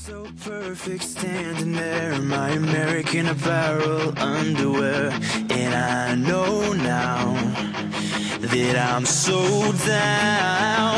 So perfect standing there in my American Apparel underwear. And I know now that I'm so down.